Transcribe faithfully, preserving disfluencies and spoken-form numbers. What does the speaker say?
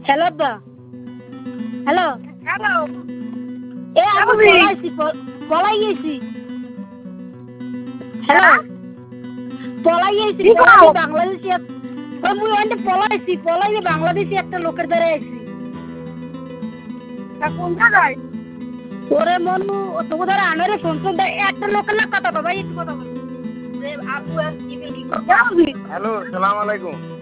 Hello আব্বা। Hello hello. এ আমি পলাইছি পলাই গেছি। হ্যালো পলাই গেছি পলাই বাংলাদেশি ওই মুই ওইটা পলাইছি পলাই বাংলাদেশি একটা লোকের দ্বারা আইছি। তা কোন জায়গায়? ওরে মনু তোকে ধরে আনারে ফোন ফোন একটা লোকের না কথা বাবা একটু কথা বল। আব্বু হ্যালো, হ্যালো সালাম আলাইকুম।